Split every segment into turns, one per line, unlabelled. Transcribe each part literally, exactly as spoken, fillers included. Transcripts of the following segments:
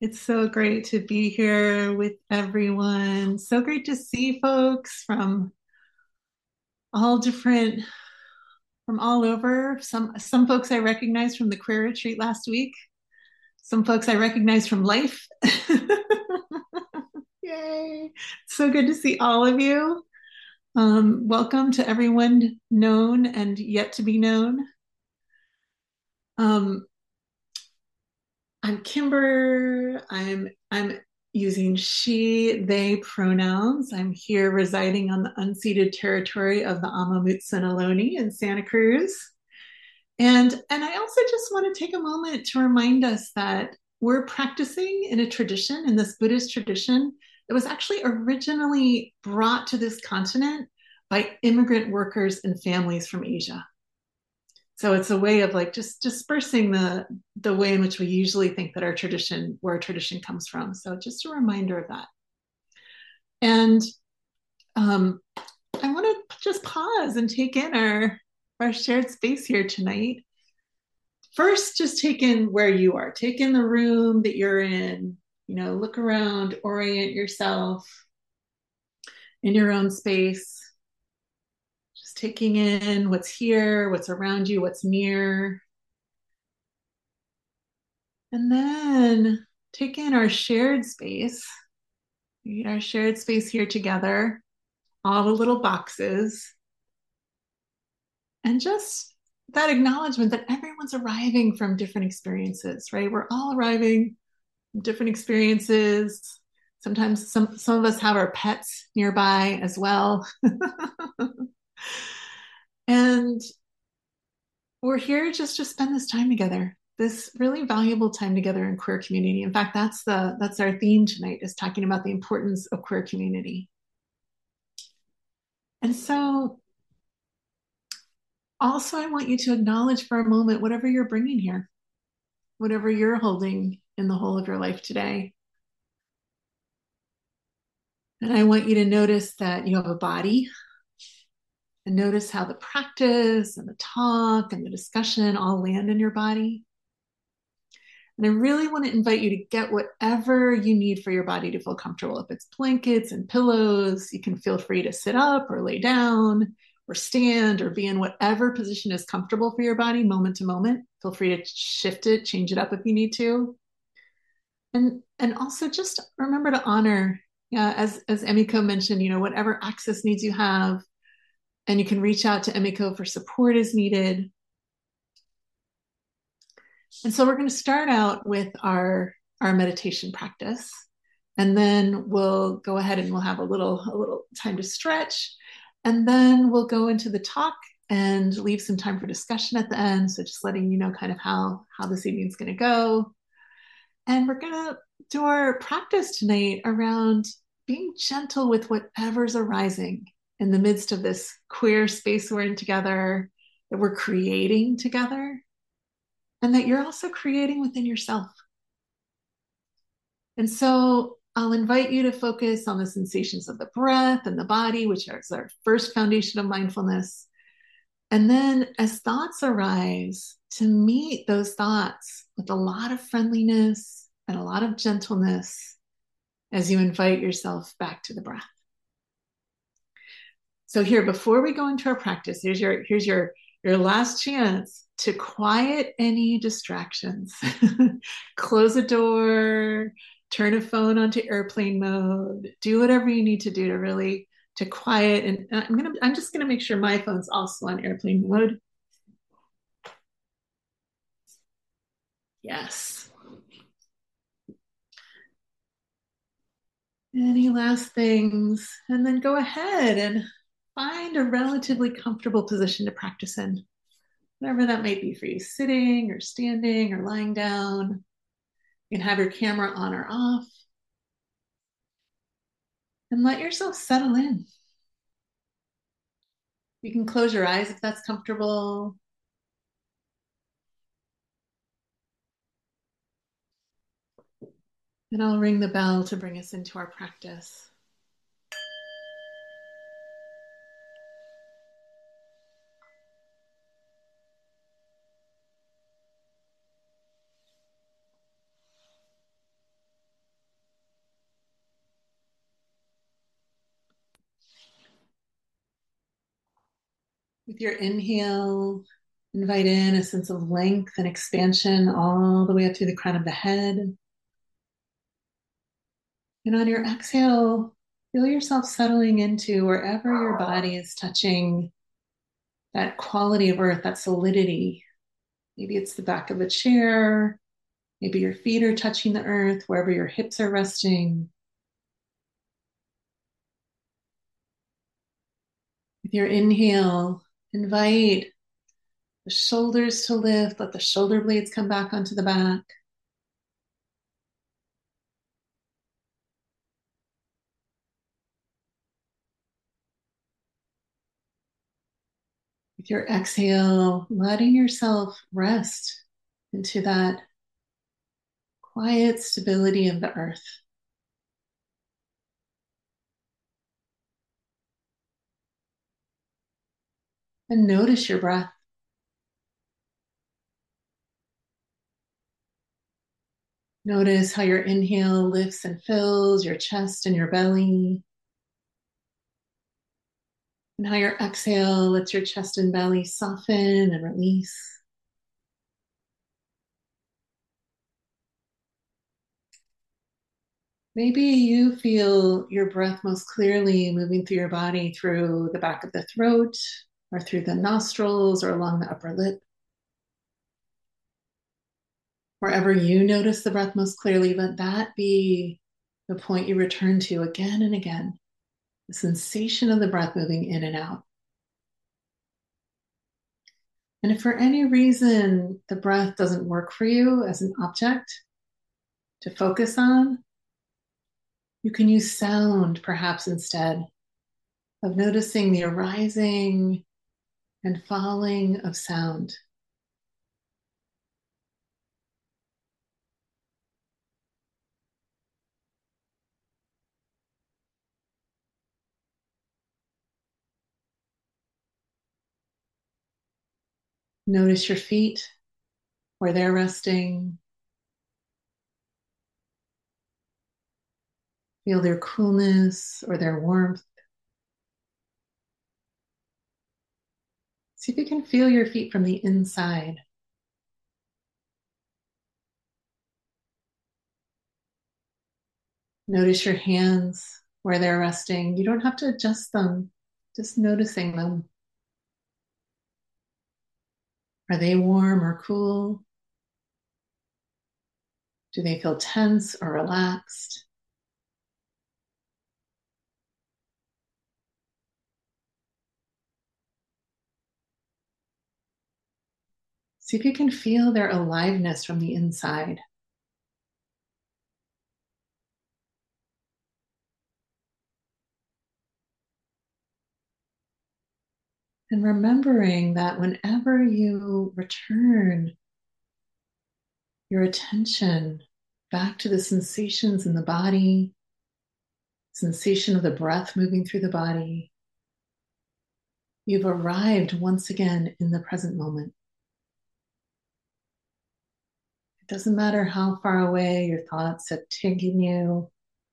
It's so great to be here with everyone. So great to see folks from all different, from all over. Some some folks I recognize from the queer retreat last week. Some folks I recognize from life. Yay! So good to see all of you. Um, welcome to everyone known and yet to be known. Um, I'm Kimber. I'm I'm using she, they pronouns. I'm here residing on the unceded territory of the Amah Mutsun Ohlone in Santa Cruz. And, and I also just want to take a moment to remind us that we're practicing in a tradition, in this Buddhist tradition, that was actually originally brought to this continent by immigrant workers and families from Asia. So it's a way of like just dispersing the the way in which we usually think that our tradition, where our tradition comes from. So just a reminder of that. And um, I want to just pause and take in our our shared space here tonight. First, just take in where you are. Take in the room that you're in. You know, look around, orient yourself in your own space. Just taking in what's here, what's around you, what's near. And then take in our shared space, our shared space here together, all the little boxes, and just that acknowledgement that everyone's arriving from different experiences, right? We're all arriving from different experiences. Sometimes some, some of us have our pets nearby as well. And we're here just to spend this time together, this really valuable time together in queer community. In fact, that's the that's our theme tonight, is talking about the importance of queer community. And so also I want you to acknowledge for a moment whatever you're bringing here, whatever you're holding in the whole of your life today. And I want you to notice that you have a body, and notice how the practice and the talk and the discussion all land in your body. And I really want to invite you to get whatever you need for your body to feel comfortable. If it's blankets and pillows, you can feel free to sit up or lay down or stand or be in whatever position is comfortable for your body moment to moment. Feel free to shift it, change it up if you need to. And, and also just remember to honor, yeah, as, as Emiko mentioned, you know, whatever access needs you have, and you can reach out to Emiko for support as needed. And so we're going to start out with our, our meditation practice. And then we'll go ahead and we'll have a little, a little time to stretch. And then we'll go into the talk and leave some time for discussion at the end. So just letting you know kind of how, how this evening's going to go. And we're going to do our practice tonight around being gentle with whatever's arising in the midst of this queer space we're in together, that we're creating together, and that you're also creating within yourself. And so I'll invite you to focus on the sensations of the breath and the body, which is our first foundation of mindfulness. And then as thoughts arise, to meet those thoughts with a lot of friendliness and a lot of gentleness as you invite yourself back to the breath. So here, before we go into our practice, here's your, here's your, your last chance to quiet any distractions. Close a door, turn a phone onto airplane mode, do whatever you need to do to really to quiet. And I'm gonna I'm just gonna make sure my phone's also on airplane mode. Yes. Any last things? And then go ahead and find a relatively comfortable position to practice in, whatever that might be for you, sitting or standing or lying down. You can have your camera on or off. And let yourself settle in. You can close your eyes if that's comfortable. And I'll ring the bell to bring us into our practice. With your inhale, invite in a sense of length and expansion all the way up through the crown of the head. And on your exhale, feel yourself settling into wherever your body is touching that quality of earth, that solidity. Maybe it's the back of a chair. Maybe your feet are touching the earth, wherever your hips are resting. With your inhale, invite the shoulders to lift. Let the shoulder blades come back onto the back. With your exhale, letting yourself rest into that quiet stability of the earth. And notice your breath. Notice how your inhale lifts and fills your chest and your belly, and how your exhale lets your chest and belly soften and release. Maybe you feel your breath most clearly moving through your body through the back of the throat, or through the nostrils, or along the upper lip. Wherever you notice the breath most clearly, let that be the point you return to again and again. The sensation of the breath moving in and out. And if for any reason the breath doesn't work for you as an object to focus on, you can use sound perhaps instead, of noticing the arising and falling of sound. Notice your feet, where they're resting. Feel their coolness or their warmth. See if you can feel your feet from the inside. Notice your hands, where they're resting. You don't have to adjust them, just noticing them. Are they warm or cool? Do they feel tense or relaxed? See if you can feel their aliveness from the inside. And remembering that whenever you return your attention back to the sensations in the body, sensation of the breath moving through the body, you've arrived once again in the present moment. It doesn't matter how far away your thoughts have taken you.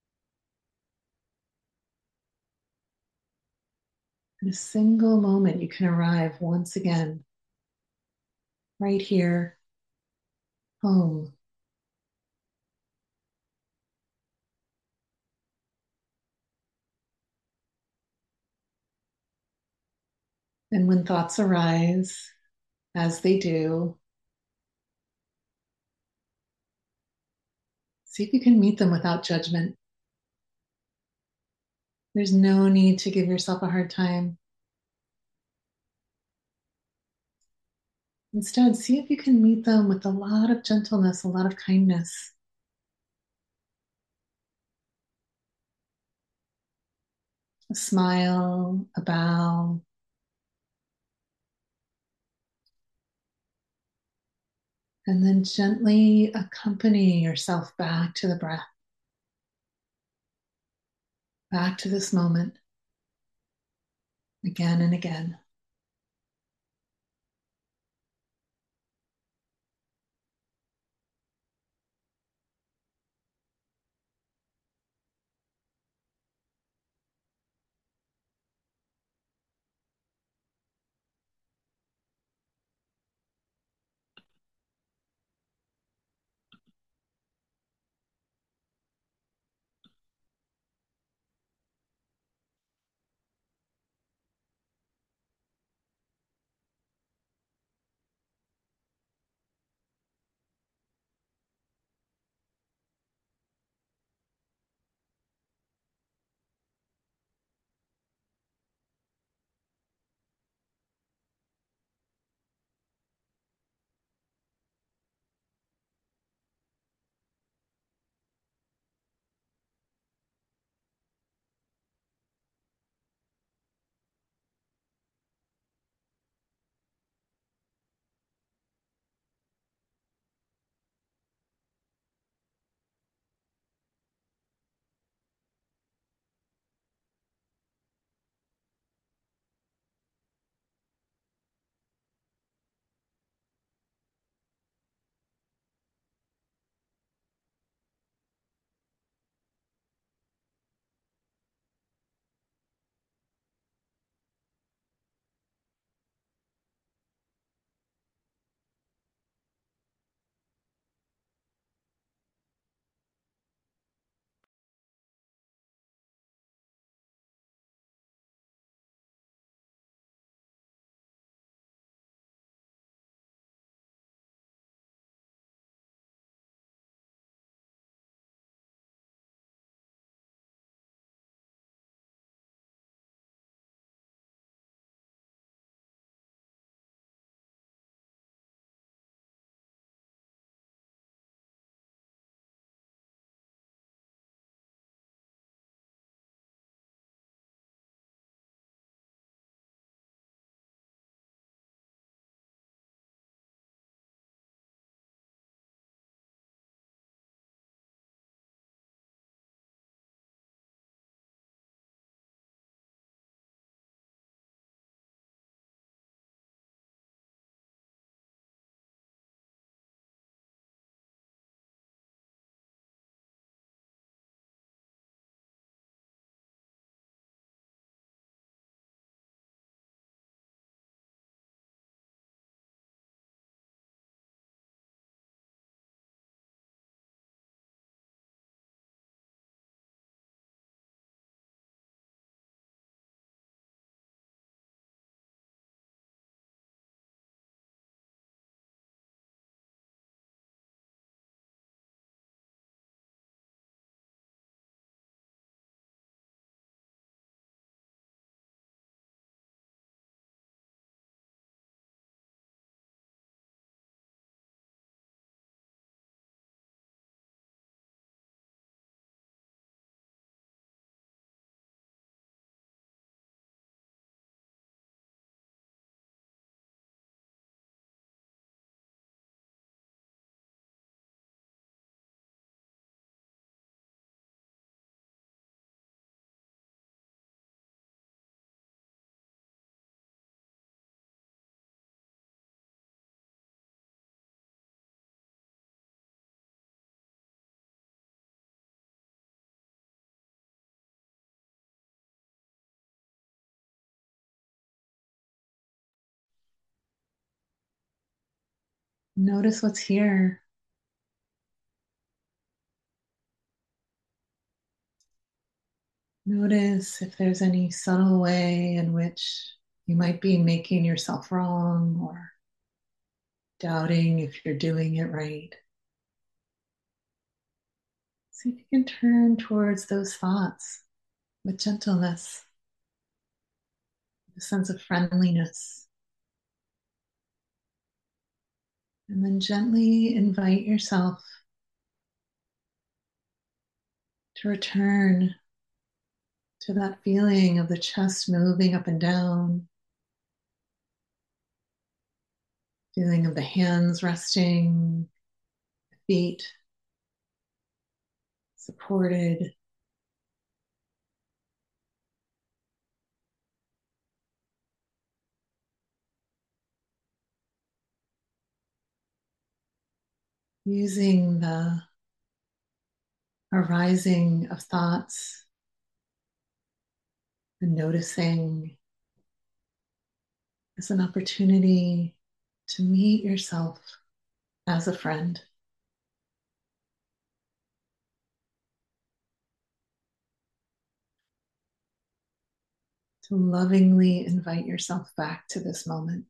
In a single moment, you can arrive once again, right here, home. And when thoughts arise, as they do, see if you can meet them without judgment. There's no need to give yourself a hard time. Instead, see if you can meet them with a lot of gentleness, a lot of kindness. A smile, a bow. And then gently accompany yourself back to the breath, back to this moment, again and again. Notice what's here. Notice if there's any subtle way in which you might be making yourself wrong or doubting if you're doing it right. See if you can turn towards those thoughts with gentleness, a sense of friendliness, and then gently invite yourself to return to that feeling of the chest moving up and down, feeling of the hands resting, feet supported, using the arising of thoughts and noticing as an opportunity to meet yourself as a friend, to lovingly invite yourself back to this moment.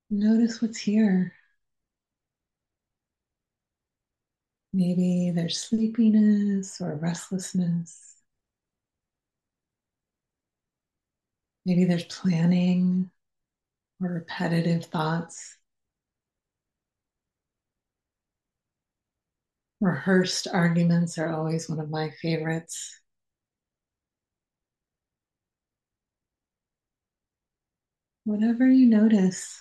Notice what's here. Maybe there's sleepiness or restlessness. Maybe there's planning or repetitive thoughts. Rehearsed arguments are always one of my favorites. Whatever you notice,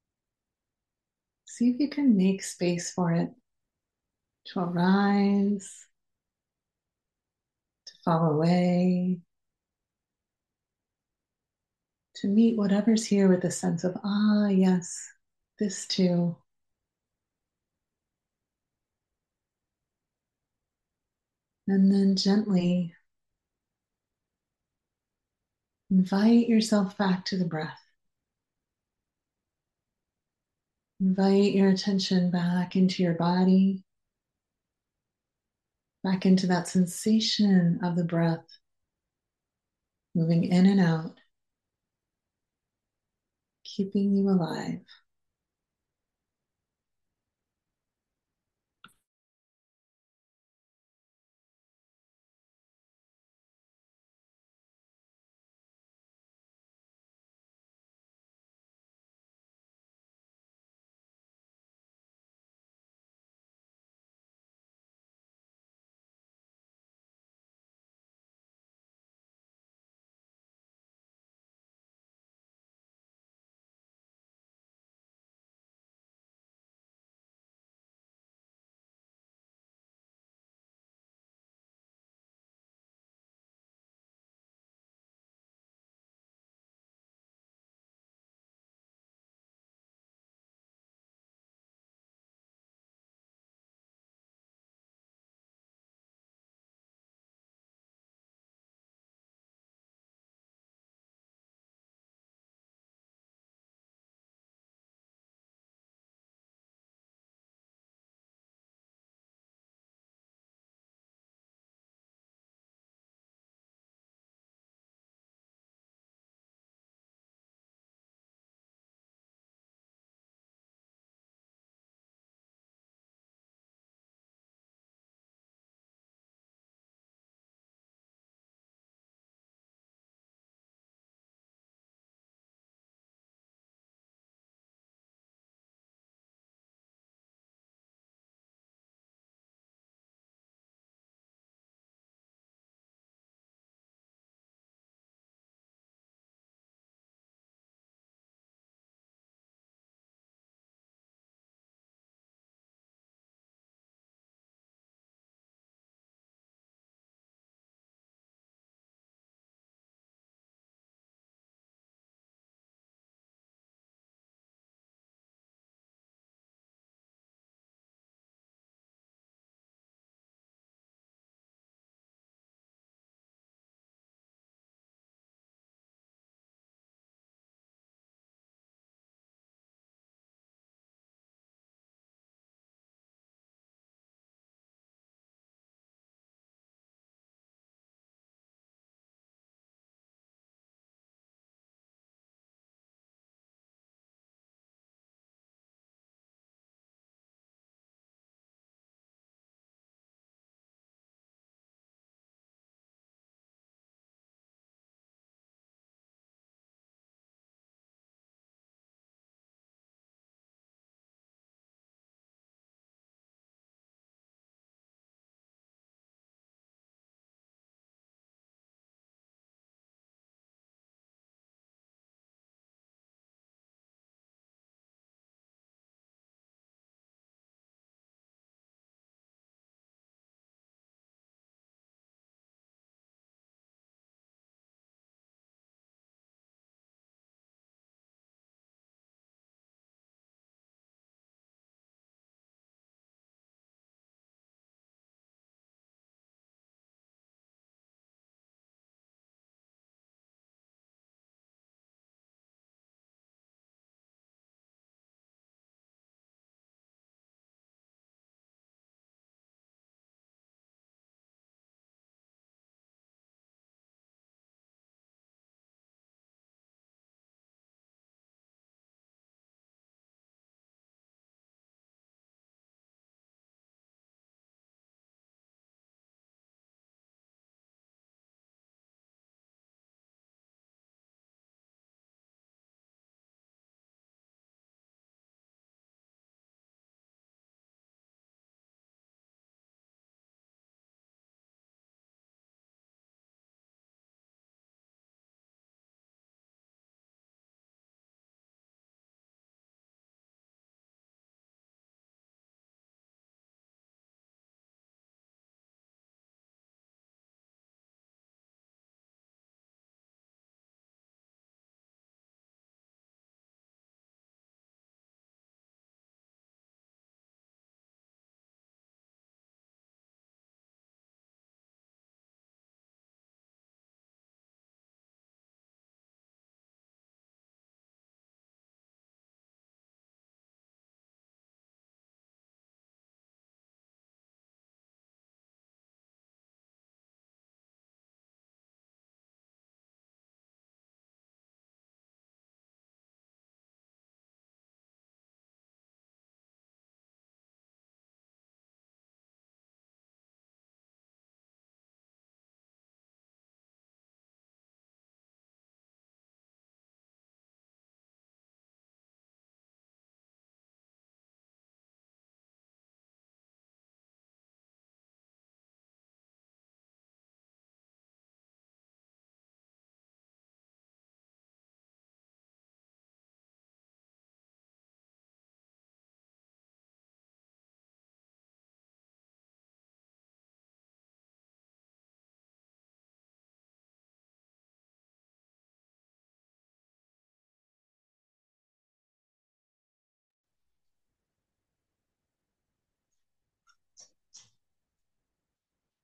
see if you can make space for it to arise, to fall away, to meet whatever's here with a sense of, ah, yes, this too. And then gently invite yourself back to the breath. Invite your attention back into your body, back into that sensation of the breath moving in and out, keeping you alive.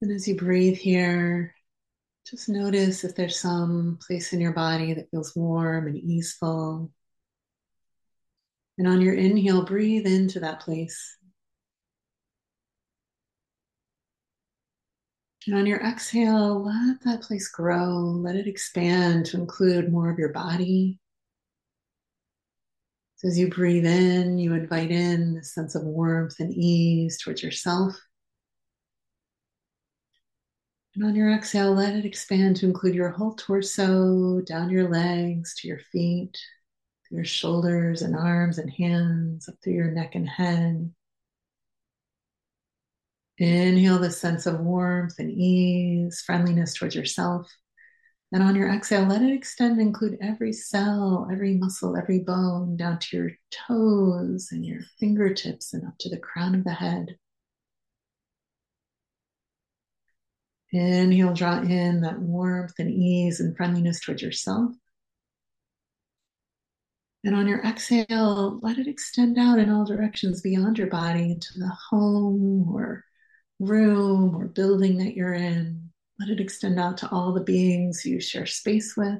And as you breathe here, just notice if there's some place in your body that feels warm and easeful. And on your inhale, breathe into that place. And on your exhale, let that place grow. Let it expand to include more of your body. So as you breathe in, you invite in this sense of warmth and ease towards yourself. And on your exhale, let it expand to include your whole torso, down your legs, to your feet, your shoulders and arms and hands, up through your neck and head. Inhale this sense of warmth and ease, friendliness towards yourself. And on your exhale, let it extend and include every cell, every muscle, every bone, down to your toes and your fingertips and up to the crown of the head. Inhale, draw in that warmth and ease and friendliness towards yourself. And on your exhale, let it extend out in all directions beyond your body into the home or room or building that you're in. Let it extend out to all the beings you share space with.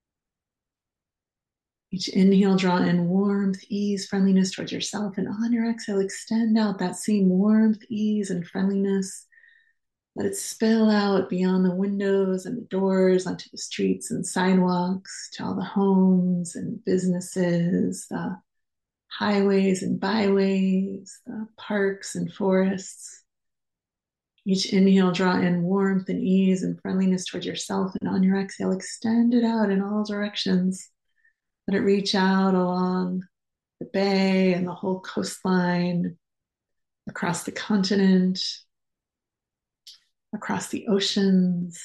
Each inhale, draw in warmth, ease, friendliness towards yourself. And on your exhale, extend out that same warmth, ease, and friendliness. Let it spill out beyond the windows and the doors onto the streets and sidewalks, to all the homes and businesses, the highways and byways, the parks and forests. Each inhale, draw in warmth and ease and friendliness towards yourself. And on your exhale, extend it out in all directions. Let it reach out along the bay and the whole coastline, across the continent, across the oceans.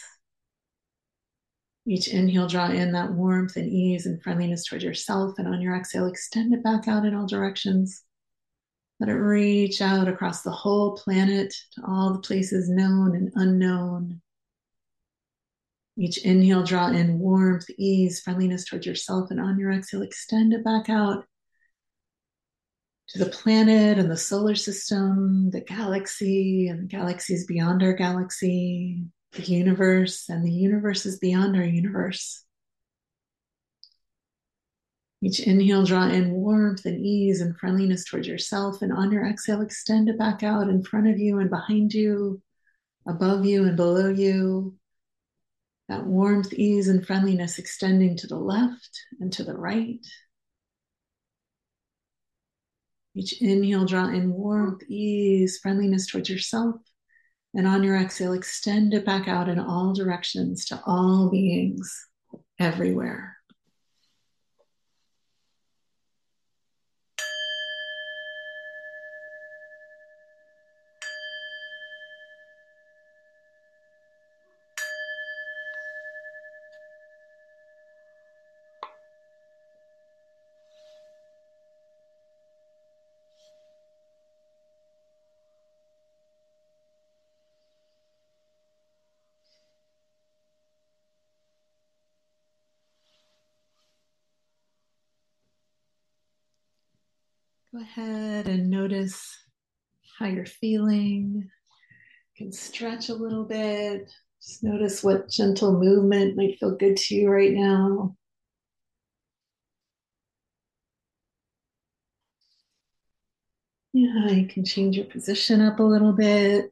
Each inhale, draw in that warmth and ease and friendliness towards yourself. And on your exhale, extend it back out in all directions. Let it reach out across the whole planet to all the places known and unknown. Each inhale, draw in warmth, ease, friendliness towards yourself. And on your exhale, extend it back out to the planet and the solar system, the galaxy and the galaxies beyond our galaxy, the universe and the universes beyond our universe. Each inhale, draw in warmth and ease and friendliness towards yourself. And on your exhale, extend it back out in front of you and behind you, above you and below you. That warmth, ease, and friendliness extending to the left and to the right. Each inhale, draw in warmth, ease, friendliness towards yourself. And on your exhale, extend it back out in all directions to all beings everywhere. Go ahead and notice how you're feeling. You can stretch a little bit. Just notice what gentle movement might feel good to you right now. Yeah, you can change your position up a little bit.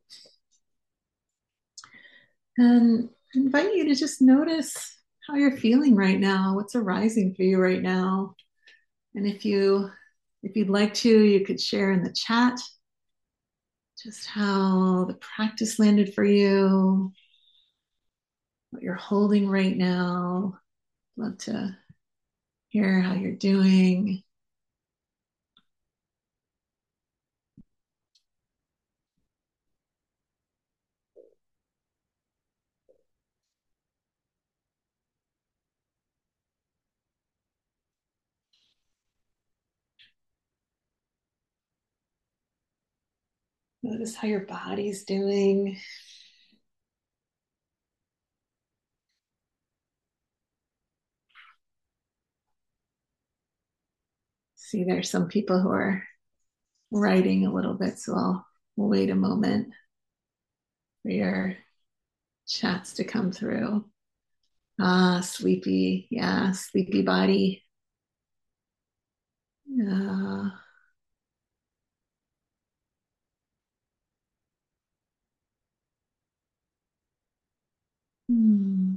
And I invite you to just notice how you're feeling right now, what's arising for you right now. And if you if you'd like to, you could share in the chat just how the practice landed for you, what you're holding right now. Love to hear how you're doing. Notice how your body's doing. See, there's some people who are writing a little bit, so I'll we'll wait a moment for your chats to come through. Ah, sleepy. Yeah, sleepy body. Yeah. Hmm.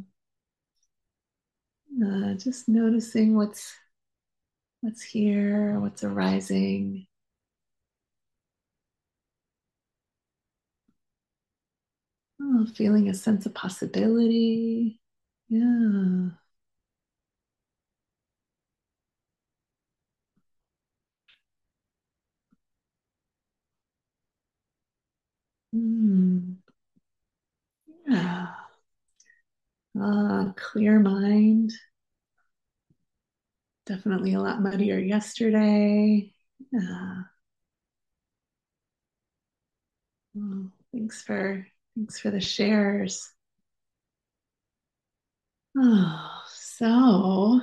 Uh, just noticing what's what's here, what's arising. Oh, feeling a sense of possibility. Yeah. Hmm. Yeah. Uh, clear mind. Definitely a lot muddier yesterday. Yeah. Oh, thanks for thanks for the shares. Oh, so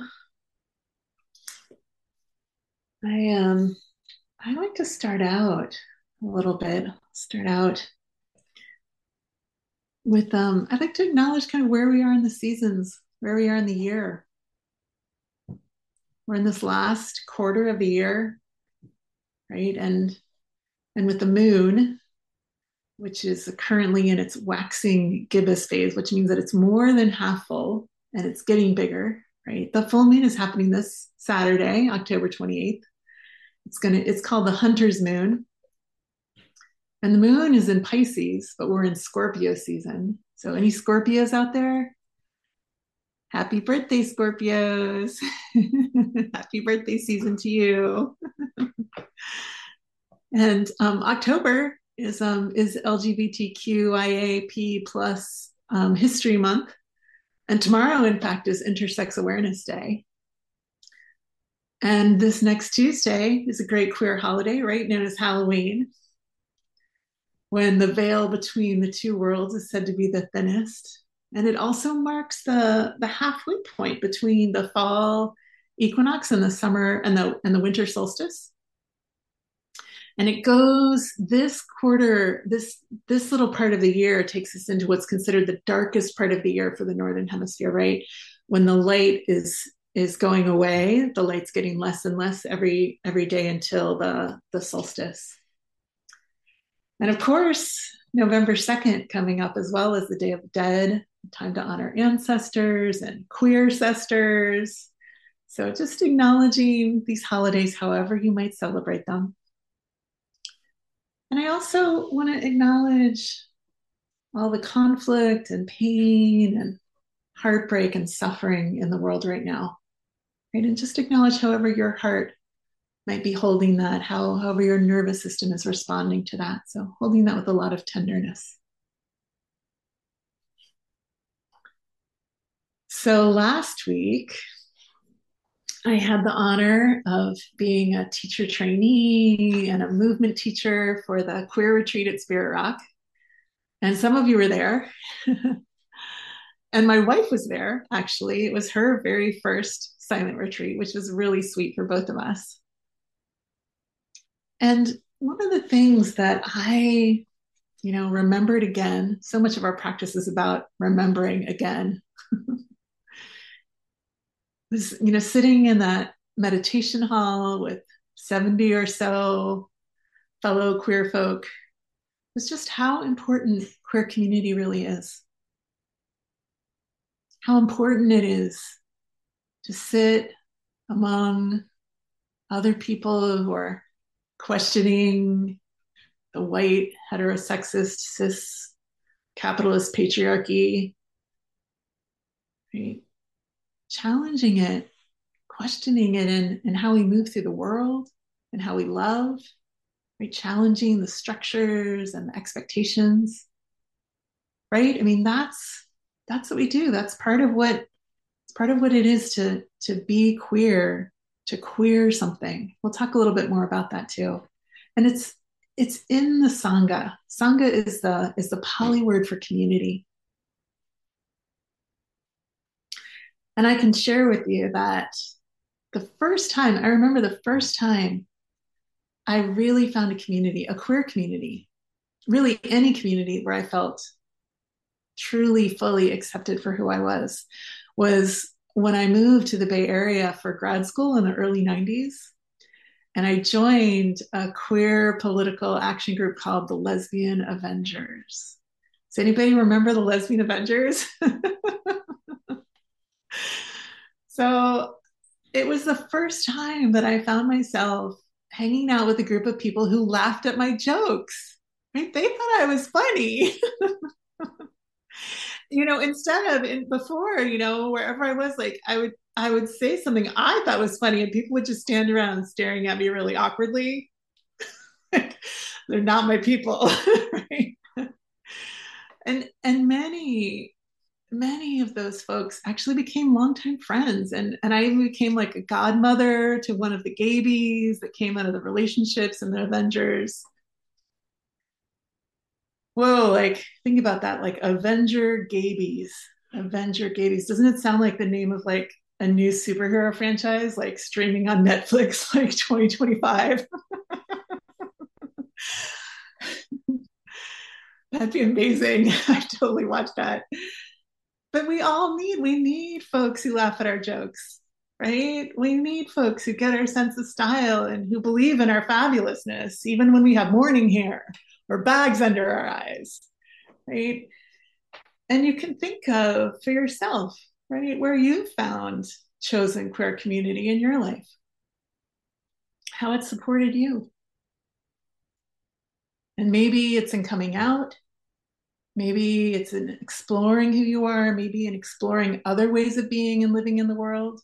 I um I like to start out a little bit. Start out with um I'd like to acknowledge kind of where we are in the seasons, where we are in the year. We're in this last quarter of the year, right? And and with the moon, which is currently in its waxing gibbous phase, which means that it's more than half full and it's getting bigger, right? The full moon is happening this Saturday, October twenty-eighth. It's gonna it's called the Hunter's Moon. And the moon is in Pisces, but we're in Scorpio season. So any Scorpios out there? Happy birthday, Scorpios. Happy birthday season to you. And um, October is um, is LGBTQIAP plus um, History Month, and tomorrow, in fact, is Intersex Awareness Day. And this next Tuesday is a great queer holiday, right, known as Halloween, when the veil between the two worlds is said to be the thinnest. And it also marks the the halfway point between the fall equinox and the summer and the and the winter solstice. And it goes this quarter, this this little part of the year takes us into what's considered the darkest part of the year for the northern hemisphere, right? When the light is is going away, the light's getting less and less every every day until the the solstice. And of course, November second coming up as well as the Day of the Dead, time to honor ancestors and queer ancestors. So just acknowledging these holidays, however you might celebrate them. And I also want to acknowledge all the conflict and pain and heartbreak and suffering in the world right now, right? And just acknowledge however your heart might be holding that, how, however your nervous system is responding to that. So holding that with a lot of tenderness. So last week, I had the honor of being a teacher trainee and a movement teacher for the queer retreat at Spirit Rock. And some of you were there. And my wife was there, actually. It was her very first silent retreat, which was really sweet for both of us. And one of the things that I, you know, remembered again, so much of our practice is about remembering again, was, you know, sitting in that meditation hall with seventy or so fellow queer folk, was just how important queer community really is. How important it is to sit among other people who are questioning the white, heterosexist, cis, capitalist patriarchy, right? Challenging it, questioning it in, in how we move through the world and how we love, right? Challenging the structures and the expectations, right? I mean, that's that's what we do. That's part of what it's part of what it is to to be queer, to queer something. We'll talk a little bit more about that too. And it's it's in the Sangha. Sangha is the is the Pali word for community. And I can share with you that the first time, I remember the first time I really found a community, a queer community, really any community where I felt truly, fully accepted for who I was was when I moved to the Bay Area for grad school in the early nineties. And I joined a queer political action group called the Lesbian Avengers. Does anybody remember the Lesbian Avengers? So it was the first time that I found myself hanging out with a group of people who laughed at my jokes. Right? They thought I was funny. You know, instead of in before, you know, wherever I was, like I would I would say something I thought was funny and people would just stand around staring at me really awkwardly. They're not my people. Right? And and many many of those folks actually became longtime friends. And, and I even became like a godmother to one of the Gabies that came out of the relationships and the Avengers. Whoa, like think about that, like Avenger Gabies. Avenger Gabies. Doesn't it sound like the name of like a new superhero franchise, like streaming on Netflix, like twenty twenty-five? That'd be amazing. I totally watch that. But we all need, we need folks who laugh at our jokes, right? We need folks who get our sense of style and who believe in our fabulousness, even when we have morning hair or bags under our eyes, right? And you can think of for yourself, right, where you found chosen queer community in your life, how it supported you. And maybe it's in coming out. Maybe it's in exploring who you are, maybe in exploring other ways of being and living in the world.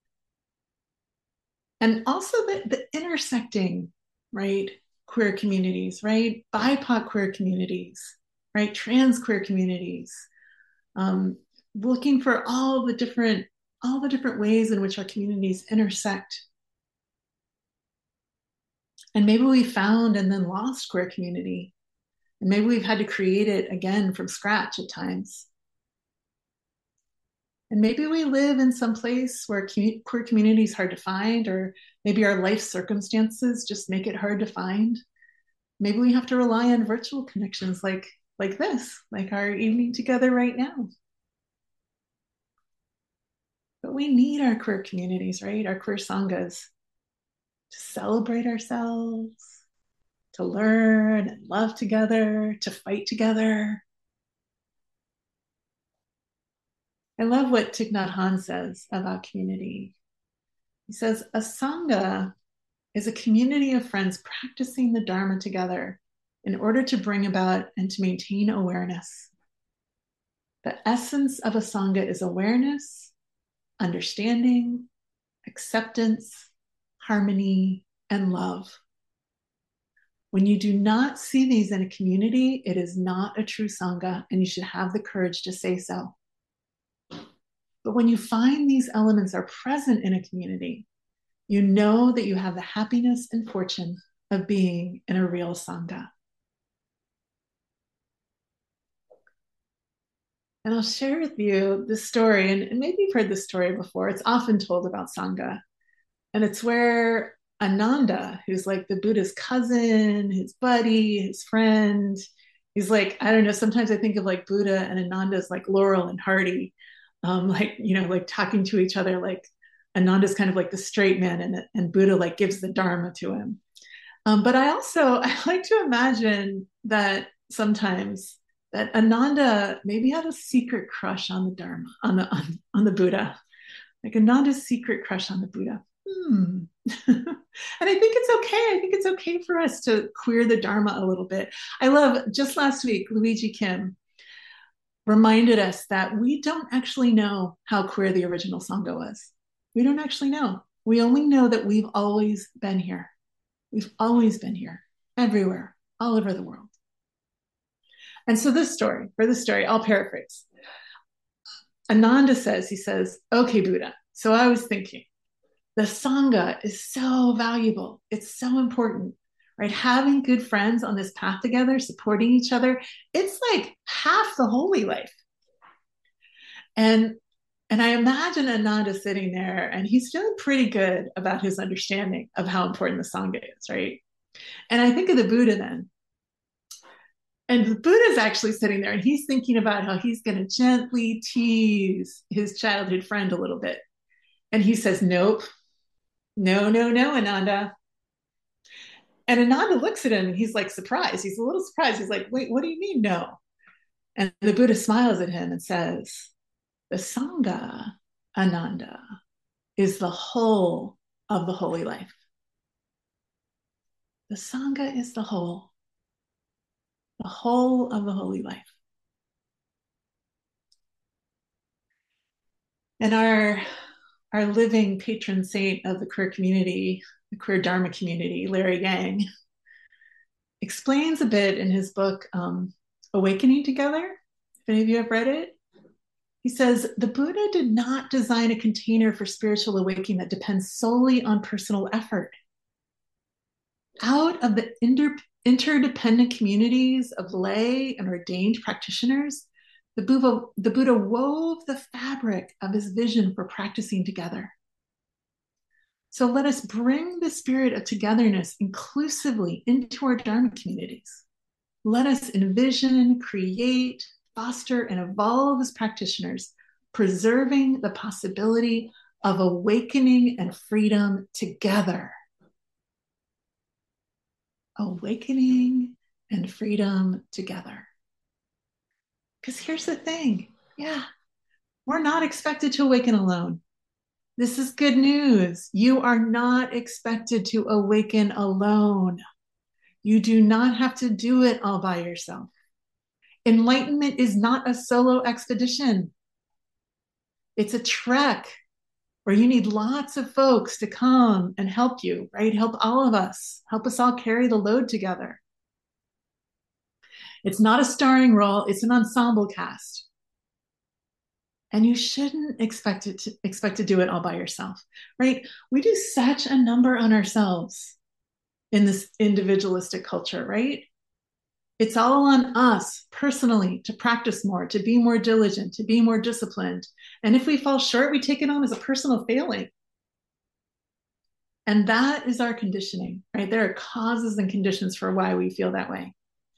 And also the, the intersecting, right, queer communities, right, B I P O C queer communities, right, trans queer communities, um, looking for all the different, all the different ways in which our communities intersect. And maybe we found and then lost queer community. And maybe we've had to create it again from scratch at times. And maybe we live in some place where queer community is hard to find, or maybe our life circumstances just make it hard to find. Maybe we have to rely on virtual connections like, like this, like our evening together right now. But we need our queer communities, right? Our queer sanghas to celebrate ourselves, to learn and love together, to fight together. I love what Thich Nhat Hanh says about community. He says, a sangha is a community of friends practicing the Dharma together in order to bring about and to maintain awareness. The essence of a sangha is awareness, understanding, acceptance, harmony, and love. When you do not see these in a community, it is not a true sangha, and you should have the courage to say so. But when you find these elements are present in a community, you know that you have the happiness and fortune of being in a real sangha. And I'll share with you this story, and maybe you've heard this story before. It's often told about sangha. And it's where Ananda, who's like the Buddha's cousin, his buddy, his friend, he's like, I don't know, sometimes I think of like Buddha and Ananda as like Laurel and Hardy, um, like, you know, like talking to each other, like Ananda's kind of like the straight man, and, and Buddha like gives the Dharma to him. Um, but I also, I like to imagine that sometimes that Ananda maybe had a secret crush on the Dharma, on the, on, on the Buddha, like Ananda's secret crush on the Buddha. Hmm. And I think it's okay. I think it's okay for us to queer the Dharma a little bit. I love, just last week, Luigi Kim reminded us that we don't actually know how queer the original Sangha was. We don't actually know. We only know that we've always been here. We've always been here, everywhere, all over the world. And so this story, for this story, I'll paraphrase. Ananda says, he says, okay, Buddha, so I was thinking, the Sangha is so valuable. It's so important, right? Having good friends on this path together, supporting each other, it's like half the holy life. And, and I imagine Ananda sitting there and he's feeling pretty good about his understanding of how important the Sangha is, right? And I think of the Buddha then. And the Buddha's actually sitting there and he's thinking about how he's going to gently tease his childhood friend a little bit. And he says, nope, no, no, no, Ananda. And Ananda looks at him and he's like surprised. He's a little surprised. He's like, wait, what do you mean, no? And the Buddha smiles at him and says, the Sangha, Ananda, is the whole of the holy life. The Sangha is the whole, the whole of the holy life. And our, our living patron saint of the queer community, the queer Dharma community, Larry Yang, explains a bit in his book, um, Awakening Together. If any of you have read it, he says, the Buddha did not design a container for spiritual awakening that depends solely on personal effort. Out of the inter- interdependent communities of lay and ordained practitioners, the Buddha, the Buddha wove the fabric of his vision for practicing together. So let us bring the spirit of togetherness inclusively into our Dharma communities. Let us envision, create, foster, and evolve as practitioners, preserving the possibility of awakening and freedom together. Awakening and freedom together. Because here's the thing. Yeah, we're not expected to awaken alone. This is good news. You are not expected to awaken alone. You do not have to do it all by yourself. Enlightenment is not a solo expedition. It's a trek where you need lots of folks to come and help you, right? Help all of us, help us all carry the load together. It's not a starring role, it's an ensemble cast. And you shouldn't expect it to expect to do it all by yourself, right? We do such a number on ourselves in this individualistic culture, right? It's all on us personally to practice more, to be more diligent, to be more disciplined. And if we fall short, we take it on as a personal failing. And that is our conditioning, right? There are causes and conditions for why we feel that way.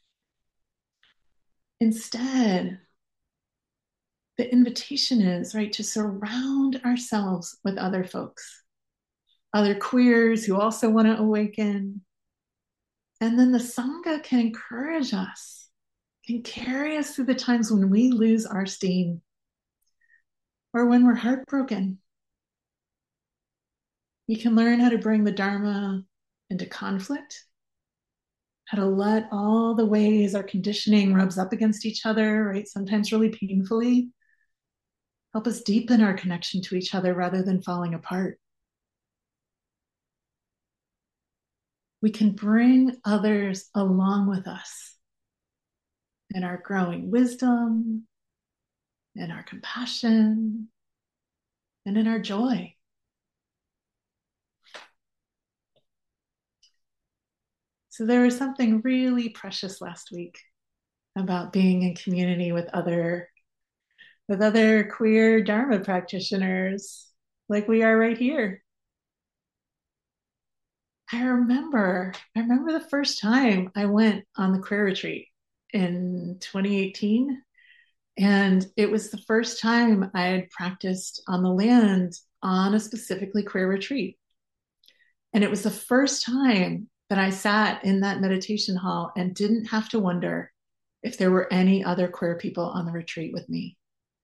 Instead, the invitation is, right, to surround ourselves with other folks, other queers who also want to awaken. And then the Sangha can encourage us, can carry us through the times when we lose our steam or when we're heartbroken. We can learn how to bring the Dharma into conflict, how to let all the ways our conditioning rubs up against each other, right, sometimes really painfully, help us deepen our connection to each other rather than falling apart. We can bring others along with us in our growing wisdom, in our compassion, and in our joy. So there was something really precious last week about being in community with other with other queer Dharma practitioners like we are right here. I remember, I remember the first time I went on the queer retreat in twenty eighteen. And it was the first time I had practiced on the land on a specifically queer retreat. And it was the first time that I sat in that meditation hall and didn't have to wonder if there were any other queer people on the retreat with me.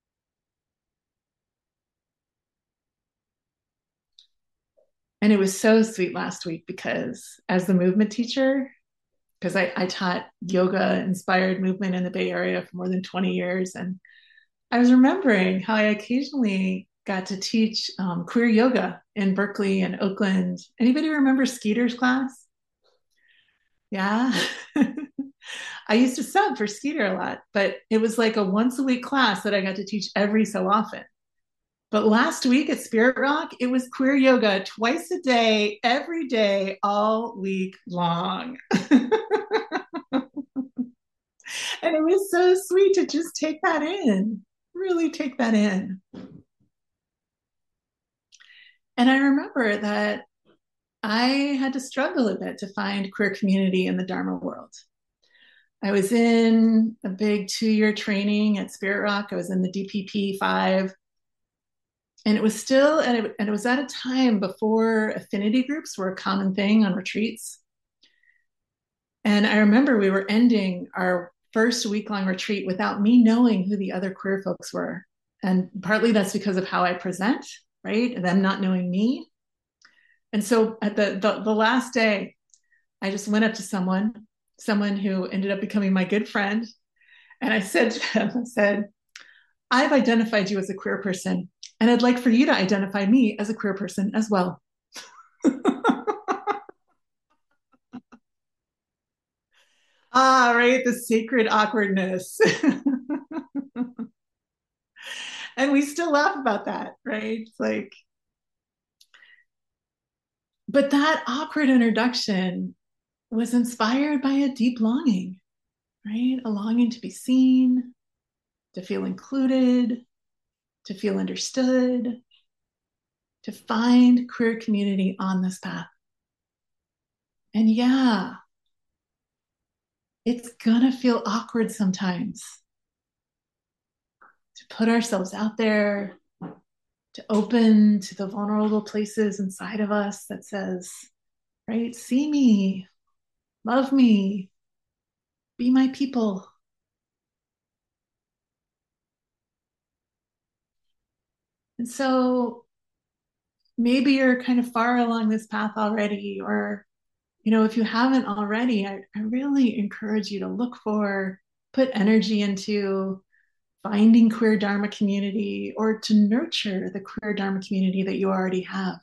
And it was so sweet last week because as the movement teacher, because I, I taught yoga inspired movement in the Bay Area for more than twenty years. And I was remembering how I occasionally got to teach um, queer yoga in Berkeley and Oakland. Anybody remember Skeeter's class? Yeah. I used to sub for Skeeter a lot, but it was like a once a week class that I got to teach every so often. But last week at Spirit Rock, it was queer yoga twice a day, every day, all week long. And it was so sweet to just take that in, really take that in. And I remember that I had to struggle a bit to find queer community in the Dharma world. I was in a big two year training at Spirit Rock. I was in the D P P five. And it was still, and it, and it was at a time before affinity groups were a common thing on retreats. And I remember we were ending our first week long retreat without me knowing who the other queer folks were. And partly that's because of how I present, right? And them not knowing me. And so at the, the, the last day, I just went up to someone, someone who ended up becoming my good friend. And I said to them, I said, I've identified you as a queer person, and I'd like for you to identify me as a queer person as well. Ah, right, the sacred awkwardness. And we still laugh about that, right? It's like, but that awkward introduction was inspired by a deep longing, right? A longing to be seen, to feel included, to feel understood, to find queer community on this path. And yeah, it's gonna feel awkward sometimes to put ourselves out there, to open to the vulnerable places inside of us that says, right, see me, love me, be my people. And so maybe you're kind of far along this path already, or, you know, if you haven't already, I, I really encourage you to look for, put energy into finding queer Dharma community or to nurture the queer Dharma community that you already have.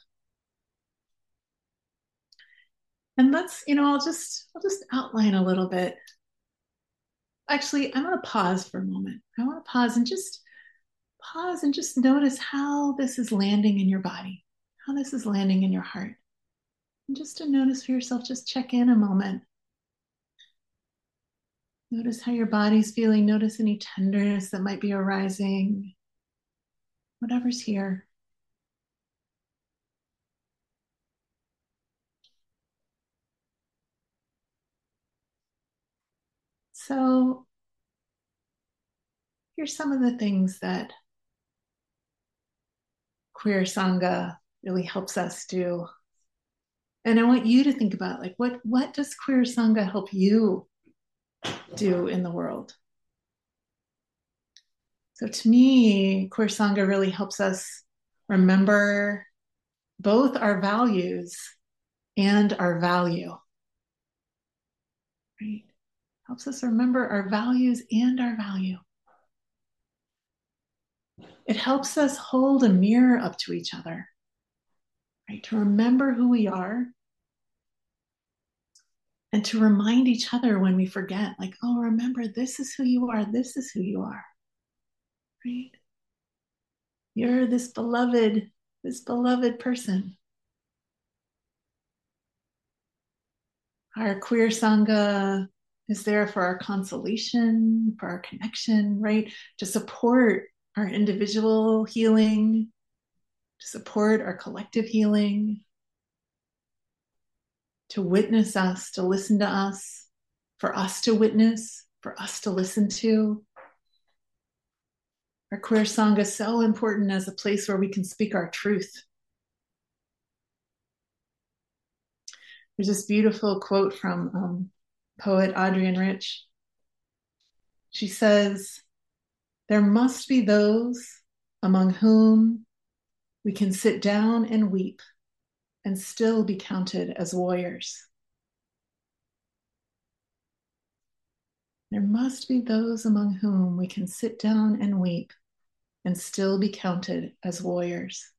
And let's, you know, I'll just, I'll just outline a little bit. Actually, I'm going to pause for a moment. I want to pause and just pause and just notice how this is landing in your body, how this is landing in your heart. And just to notice for yourself, just check in a moment. Notice how your body's feeling. Notice any tenderness that might be arising, whatever's here. So, here's some of the things that queer Sangha really helps us do. And I want you to think about, like, what, what does queer Sangha help you do in the world? So to me, queer Sangha really helps us remember both our values and our value. Right? Helps us remember our values and our value. It helps us hold a mirror up to each other, right? To remember who we are and to remind each other when we forget, like, oh, remember, this is who you are, this is who you are, right? You're this beloved, this beloved person. Our queer Sangha is there for our consolation, for our connection, right? To support our individual healing, to support our collective healing, to witness us, to listen to us, for us to witness, for us to listen to. Our queer Sangha is so important as a place where we can speak our truth. There's this beautiful quote from um, poet Adrienne Rich. She says, there must be those among whom we can sit down and weep and still be counted as warriors. There must be those among whom we can sit down and weep and still be counted as warriors.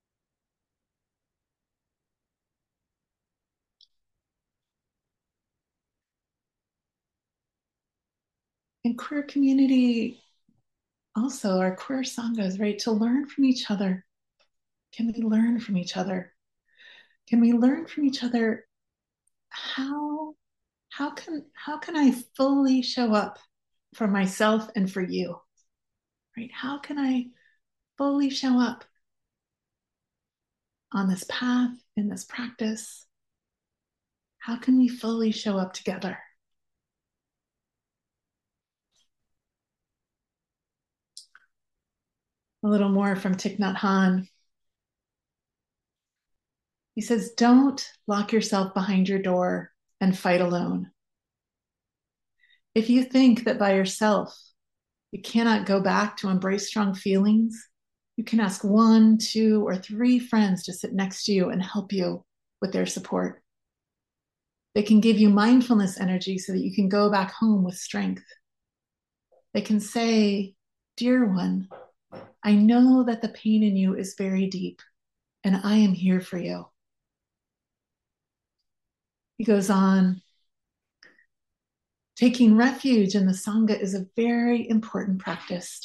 And queer community, also our queer sanghas, right? To learn from each other. Can we learn from each other? Can we learn from each other how how can how can I fully show up for myself and for you? Right? How can I fully show up on this path, in this practice? How can we fully show up together? A little more from Thich Nhat Hanh. He says, don't lock yourself behind your door and fight alone. If you think that by yourself you cannot go back to embrace strong feelings, you can ask one, two, or three friends to sit next to you and help you with their support. They can give you mindfulness energy so that you can go back home with strength. They can say, dear one, I know that the pain in you is very deep, and I am here for you. He goes on, taking refuge in the Sangha is a very important practice.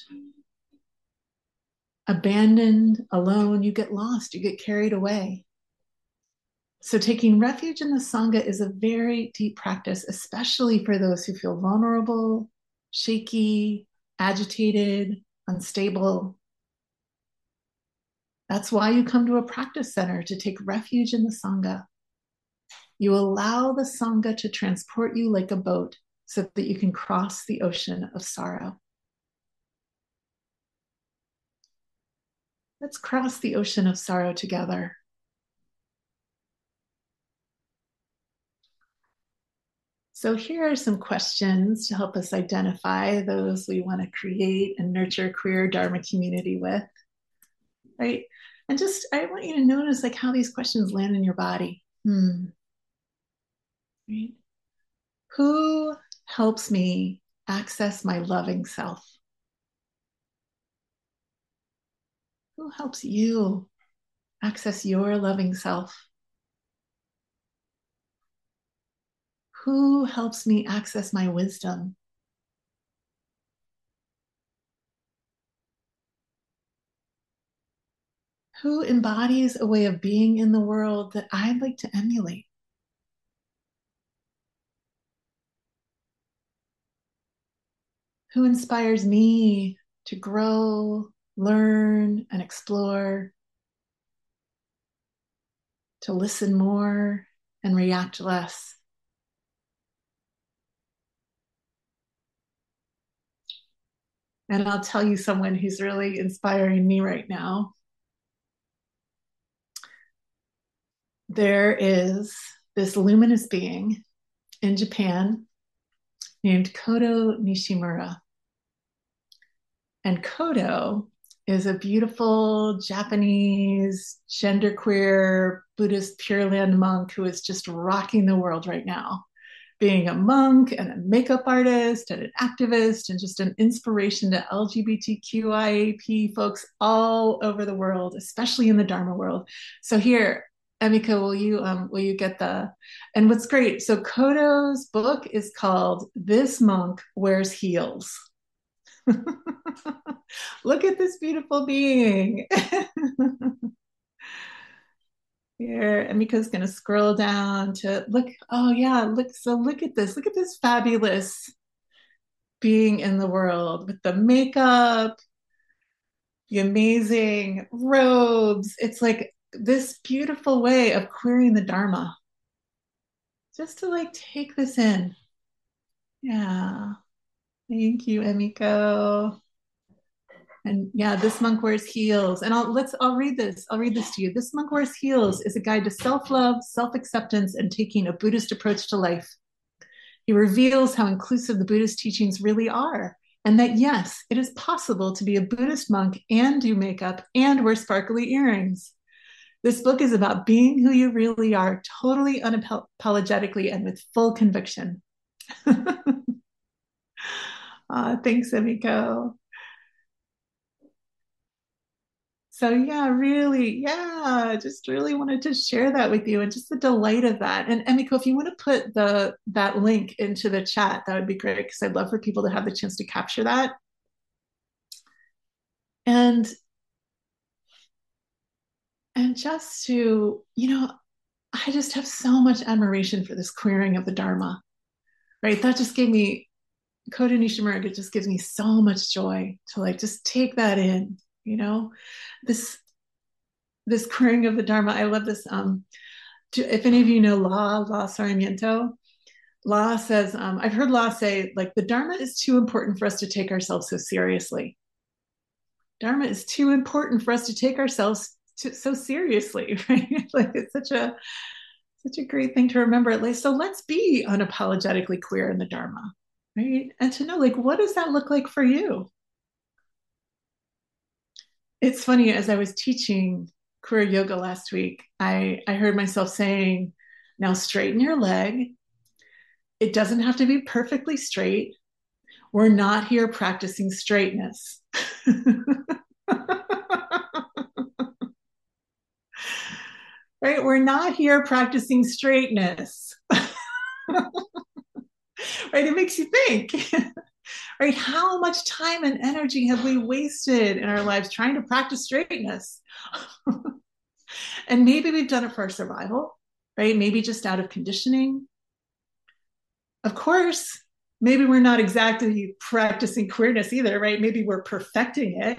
Abandoned, alone, you get lost, you get carried away. So taking refuge in the Sangha is a very deep practice, especially for those who feel vulnerable, shaky, agitated, unstable. That's why you come to a practice center, to take refuge in the Sangha. You allow the Sangha to transport you like a boat so that you can cross the ocean of sorrow. Let's cross the ocean of sorrow together. So here are some questions to help us identify those we want to create and nurture a queer Dharma community with, right? And just, I want you to notice like how these questions land in your body. Hmm. Right? Who helps me access my loving self? Who helps you access your loving self? Who helps me access my wisdom? Who embodies a way of being in the world that I'd like to emulate? Who inspires me to grow, learn, and explore, to listen more and react less? And I'll tell you someone who's really inspiring me right now. There is this luminous being in Japan named Kodo Nishimura. And Kodo is a beautiful Japanese genderqueer Buddhist Pure Land monk who is just rocking the world right now, being a monk and a makeup artist and an activist and just an inspiration to L G B T Q I A P folks all over the world, especially in the Dharma world. So here, Emika, will you um, will you get the? And what's great? So Kodo's book is called "This Monk Wears Heels." Look at this beautiful being. Here, Emika's going to scroll down to look. Oh yeah, look. So look at this. Look at this fabulous being in the world with the makeup, the amazing robes. It's like this beautiful way of queering the Dharma. Just to like take this in. Yeah. Thank you, Emiko. And yeah, this monk wears heels. And I'll let's I'll read this. I'll read this to you. This monk wears heels is a guide to self-love, self-acceptance, and taking a Buddhist approach to life. He reveals how inclusive the Buddhist teachings really are, and that yes, it is possible to be a Buddhist monk and do makeup and wear sparkly earrings. This book is about being who you really are, totally unapologetically and with full conviction. uh, thanks, Emiko. So yeah, really, yeah, just really wanted to share that with you and just the delight of that. And Emiko, if you want to put the that link into the chat, that would be great because I'd love for people to have the chance to capture that. And and just to, you know, I just have so much admiration for this queering of the Dharma, right? That just gave me, Kodo Nishimura, it just gives me so much joy to like just take that in, you know, this this queering of the Dharma. I love this. Um, if any of you know La, La Sarmiento, La says, um, I've heard La say, like, the Dharma is too important for us to take ourselves so seriously. Dharma is too important for us to take ourselves to, so seriously, right? Like it's such a such a great thing to remember at least. So let's be unapologetically queer in the Dharma, right? And to know, like, what does that look like for you? It's funny, as I was teaching queer yoga last week, I, I heard myself saying, now straighten your leg. It doesn't have to be perfectly straight. We're not here practicing straightness. Right? We're not here practicing straightness. Right? It makes you think. Right? How much time and energy have we wasted in our lives trying to practice straightness? And maybe we've done it for our survival, right? Maybe just out of conditioning. Of course, maybe we're not exactly practicing queerness either, right? Maybe we're perfecting it.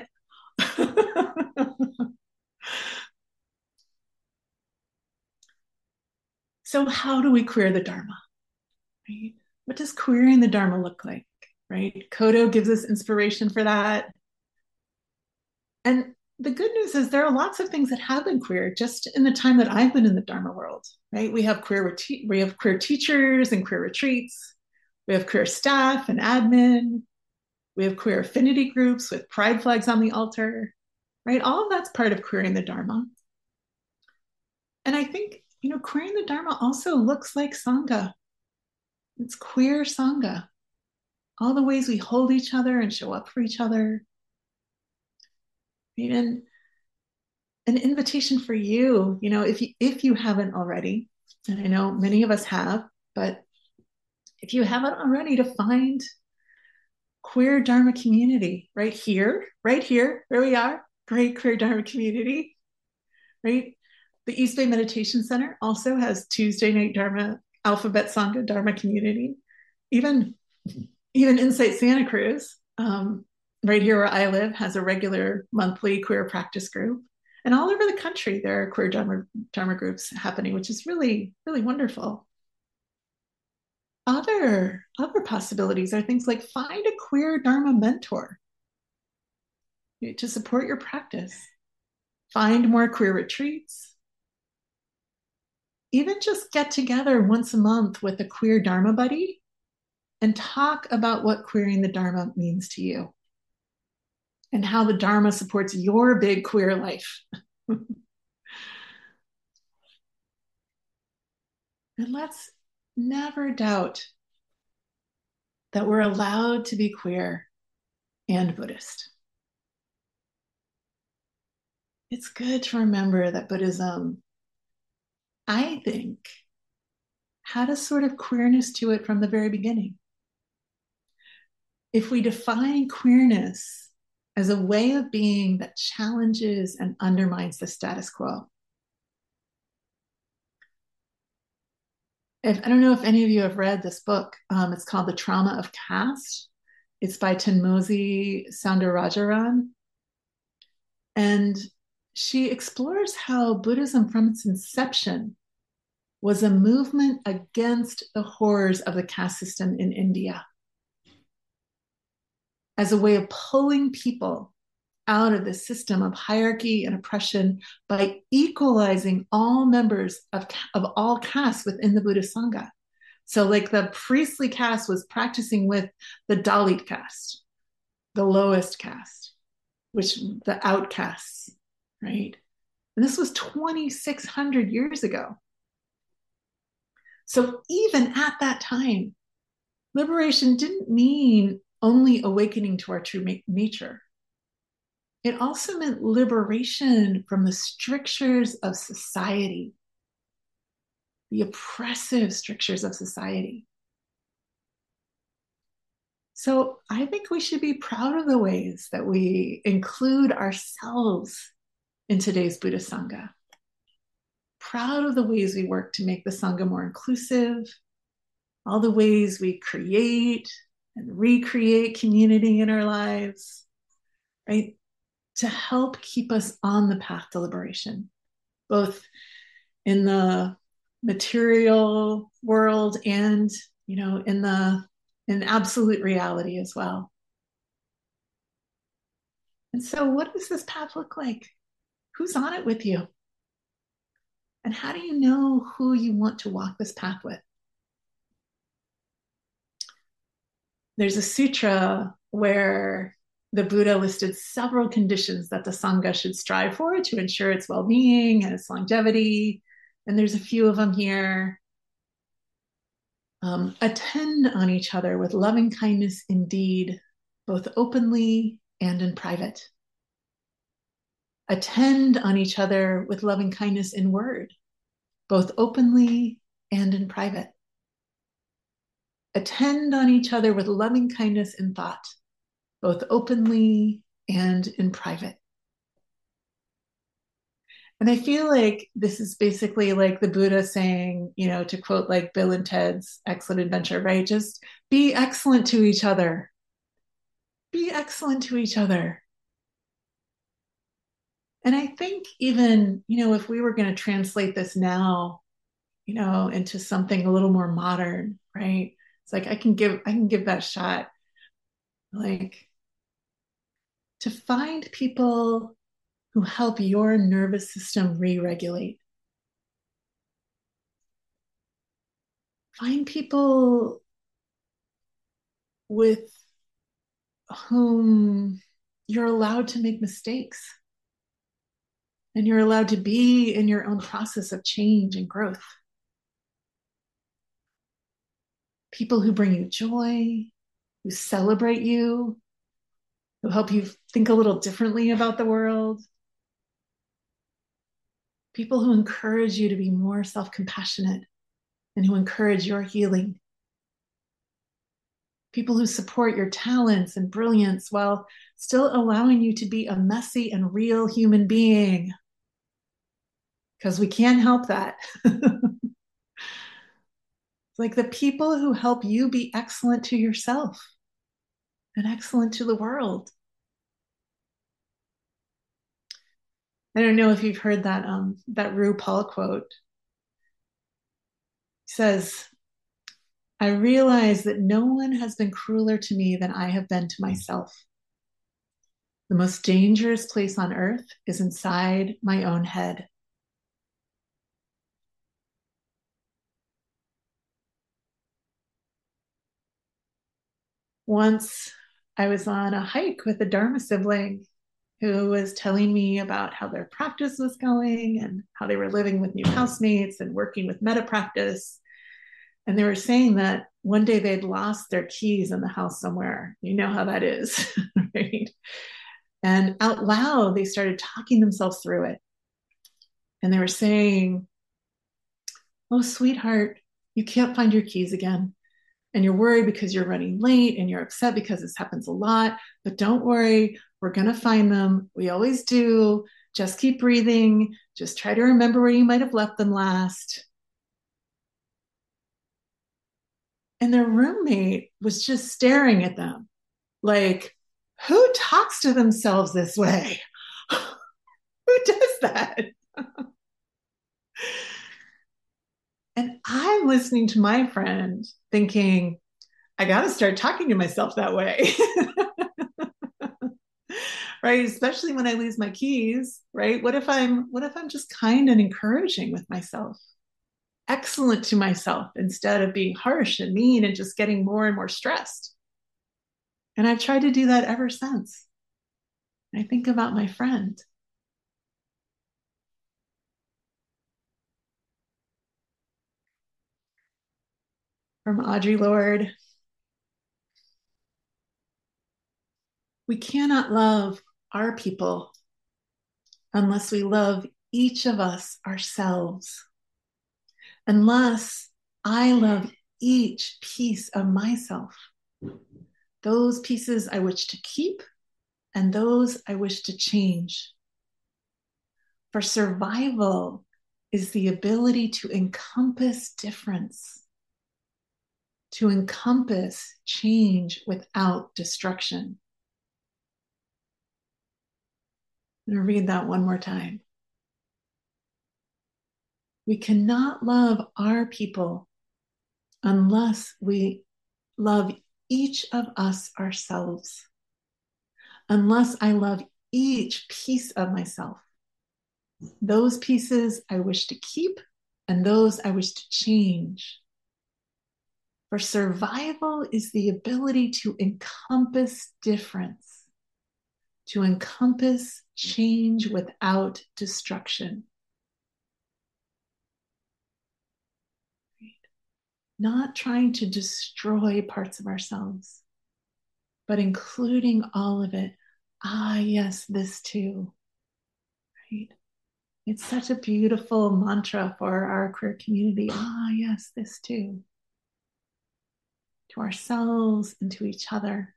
So, how do we queer the Dharma? Right? What does queering the Dharma look like? Right? Kodo gives us inspiration for that. And the good news is there are lots of things that have been queer just in the time that I've been in the Dharma world, right? We have queer we have queer teachers and queer retreats. We have queer staff and admin. We have queer affinity groups with pride flags on the altar, right? All of that's part of queering the Dharma. And I think, you know, queering the Dharma also looks like Sangha. It's queer Sangha. All the ways we hold each other and show up for each other. And an invitation for you, you know, if you if you haven't already, and I know many of us have, but if you haven't already, to find queer Dharma community right here, right here, where we are, great queer Dharma community, right? The East Bay Meditation Center also has Tuesday night Dharma, Alphabet Sangha Dharma community. Even, even Insight Santa Cruz, um, right here where I live, has a regular monthly queer practice group. And all over the country, there are queer Dharma, Dharma groups happening, which is really, really wonderful. Other, other possibilities are things like find a queer Dharma mentor to support your practice. Find more queer retreats. Even just get together once a month with a queer Dharma buddy and talk about what queering the Dharma means to you and how the Dharma supports your big queer life. And let's never doubt that we're allowed to be queer and Buddhist. It's good to remember that Buddhism, I think, had a sort of queerness to it from the very beginning. If we define queerness as a way of being that challenges and undermines the status quo, if, I don't know if any of you have read this book. Um, it's called The Trauma of Caste. It's by Tanmosi Soundararajan. And she explores how Buddhism, from its inception, was a movement against the horrors of the caste system in India as a way of pulling people out of the system of hierarchy and oppression by equalizing all members of, of all castes within the Buddhist Sangha. So, like the priestly caste was practicing with the Dalit caste, the lowest caste, which the outcasts, right? And this was twenty-six hundred years ago. So, even at that time, liberation didn't mean only awakening to our true nature. It also meant liberation from the strictures of society, the oppressive strictures of society. So I think we should be proud of the ways that we include ourselves in today's Buddhist Sangha. Proud of the ways we work to make the Sangha more inclusive, all the ways we create and recreate community in our lives, right? To help keep us on the path to liberation, both in the material world and, you know, in the in absolute reality as well. And so, what does this path look like? Who's on it with you? And how do you know who you want to walk this path with? There's a sutra where the Buddha listed several conditions that the Sangha should strive for to ensure its well being and its longevity. And there's a few of them here. Um, attend on each other with loving kindness indeed, both openly and in private. Attend on each other with loving kindness in word, both openly and in private. Attend on each other with loving kindness in thought, both openly and in private. And I feel like this is basically like the Buddha saying, you know, to quote like Bill and Ted's Excellent Adventure, right? Just be excellent to each other. Be excellent to each other. And I think even, you know, if we were going to translate this now, you know, into something a little more modern, right? It's like I can give I can give that shot. Like to find people who help your nervous system re-regulate. Find people with whom you're allowed to make mistakes and you're allowed to be in your own process of change and growth. People who bring you joy, who celebrate you, who help you think a little differently about the world. People who encourage you to be more self-compassionate and who encourage your healing. People who support your talents and brilliance while still allowing you to be a messy and real human being. Because we can't help that. Like the people who help you be excellent to yourself and excellent to the world. I don't know if you've heard that um, that RuPaul quote. He says, I realize that no one has been crueler to me than I have been to myself. The most dangerous place on earth is inside my own head. Once I was on a hike with a Dharma sibling who was telling me about how their practice was going and how they were living with new housemates and working with metta practice. And they were saying that one day they'd lost their keys in the house somewhere. You know how that is, right? And out loud, they started talking themselves through it. And they were saying, oh, sweetheart, you can't find your keys again. And you're worried because you're running late and you're upset because this happens a lot. But don't worry, we're going to find them. We always do. Just keep breathing. Just try to remember where you might have left them last. And their roommate was just staring at them like, who talks to themselves this way? Who does that? And I'm listening to my friend thinking, I got to start talking to myself that way. Right? Especially when I lose my keys, right? What if I'm what if I'm just kind and encouraging with myself? Excellent to myself instead of being harsh and mean and just getting more and more stressed. And I've tried to do that ever since. I think about my friend. From Audre Lorde. We cannot love our people unless we love each of us ourselves. Unless I love each piece of myself. Those pieces I wish to keep and those I wish to change. For survival is the ability to encompass difference, to encompass change without destruction. I'm going to read that one more time. We cannot love our people unless we love each of us ourselves. Unless I love each piece of myself. Those pieces I wish to keep, and those I wish to change. For survival is the ability to encompass difference, to encompass change without destruction. Not trying to destroy parts of ourselves, but including all of it. Ah, yes, this too. Right? It's such a beautiful mantra for our queer community. Ah, yes, this too. To ourselves and to each other.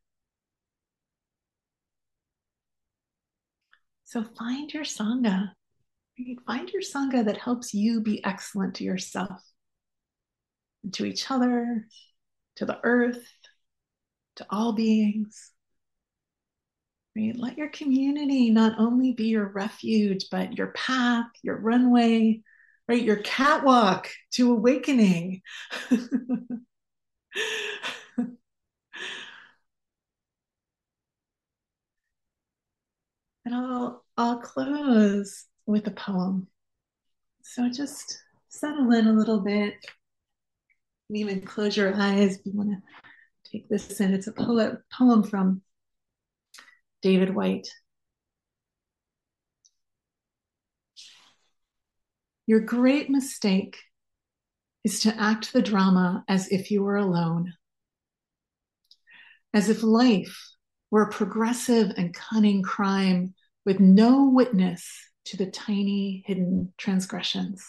So find your Sangha. Right? Find your Sangha that helps you be excellent to yourself, and to each other, to the earth, to all beings. Right? Let your community not only be your refuge, but your path, your runway, right? Your catwalk to awakening. And I'll, I'll close with a poem. So just settle in a little bit. Even close your eyes if you want to take this in. It's a poet, poem from David Whyte. Your great mistake is to act the drama as if you were alone, as if life were a progressive and cunning crime with no witness to the tiny hidden transgressions.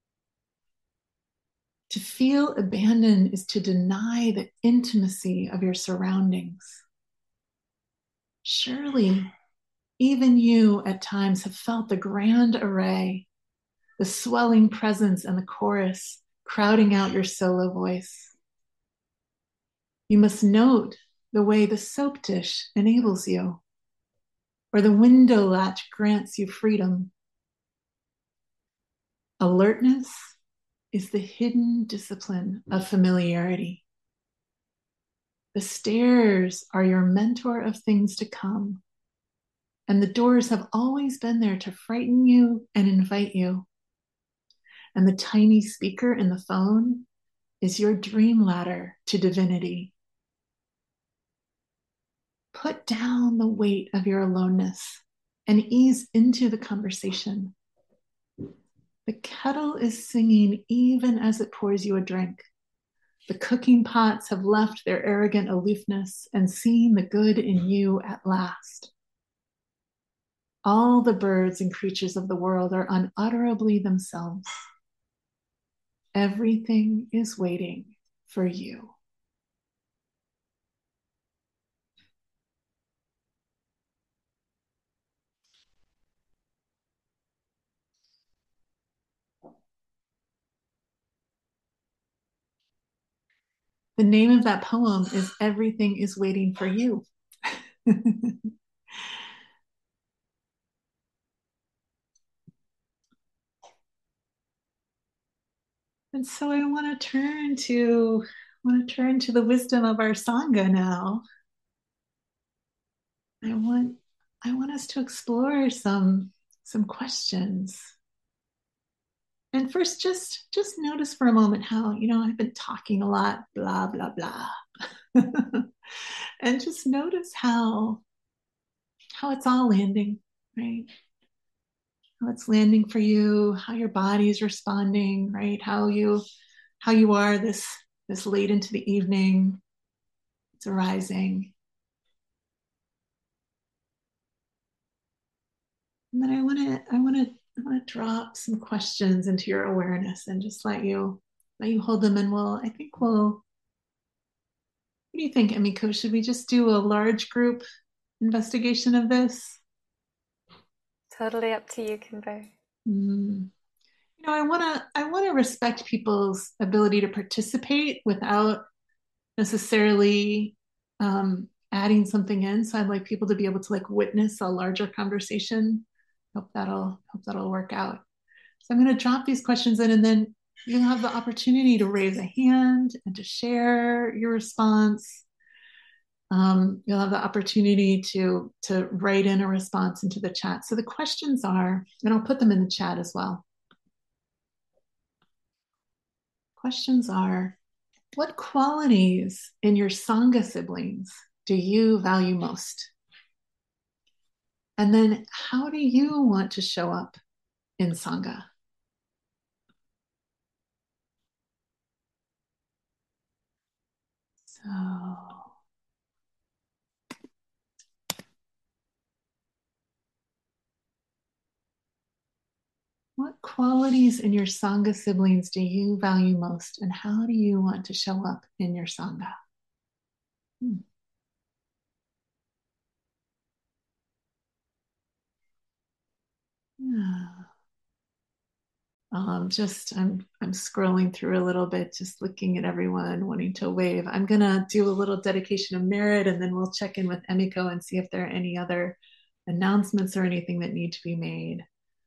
To feel abandoned is to deny the intimacy of your surroundings. Surely, even you at times have felt the grand array, the swelling presence and the chorus crowding out your solo voice. You must note the way the soap dish enables you, or the window latch grants you freedom. Alertness is the hidden discipline of familiarity. The stairs are your mentor of things to come, and the doors have always been there to frighten you and invite you. And the tiny speaker in the phone is your dream ladder to divinity. Put down the weight of your aloneness and ease into the conversation. The kettle is singing even as it pours you a drink. The cooking pots have left their arrogant aloofness and seen the good in you at last. All the birds and creatures of the world are unutterably themselves. Everything is waiting for you. The name of that poem is Everything is Waiting for You. And so I want to turn to I want to turn to the wisdom of our Sangha now. I want I want us to explore some some questions. And first, just just notice for a moment how, you know, I've been talking a lot, blah, blah, blah. And just notice how how it's all landing, right? How it's landing for you, how your body is responding, right? How you how you are this this late into the evening. It's arising. And then I want to I want to I want to drop some questions into your awareness and just let you let you hold them, and we'll I think we'll what do you think, Emiko? Should we just do a large group investigation of this?
Totally up to you, Kimber.
Mm. You know, I want to I want to respect people's ability to participate without necessarily um, adding something in. So I'd like people to be able to like witness a larger conversation. Hope that'll hope that'll work out. So I'm going to drop these questions in, and then you have the opportunity to raise a hand and to share your response. Um, you'll have the opportunity to, to write in a response into the chat. So the questions are, and I'll put them in the chat as well. Questions are, what qualities in your Sangha siblings do you value most? And then how do you want to show up in Sangha? So, what qualities in your Sangha siblings do you value most? And how do you want to show up in your Sangha? Hmm. Yeah. Um, just I'm I'm scrolling through a little bit, just looking at everyone wanting to wave. I'm gonna do a little dedication of merit, and then we'll check in with Emiko and see if there are any other announcements or anything that need to be made.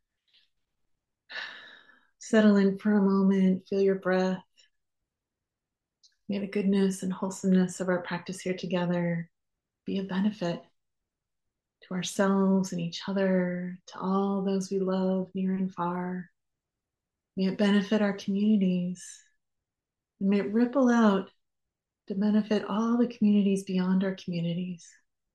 Settle in for a moment, feel your breath. May the goodness and wholesomeness of our practice here together be a benefit to ourselves and each other, to all those we love near and far. May it benefit our communities, and may it ripple out to benefit all the communities beyond our communities.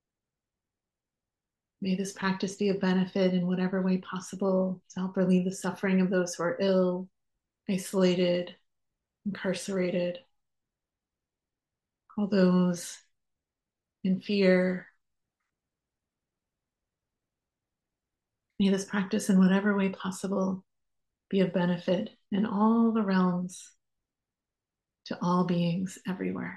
May this practice be a benefit in whatever way possible to help relieve the suffering of those who are ill, isolated, incarcerated, all those in fear. May this practice in whatever way possible be of benefit in all the realms to all beings everywhere.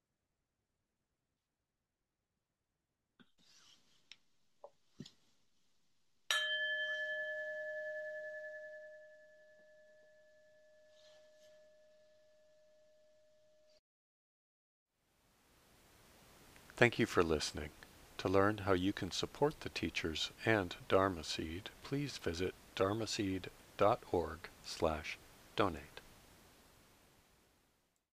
Thank you for listening. To learn how you can support the teachers and Dharma Seed, please visit dharmaseed dot org slash donate.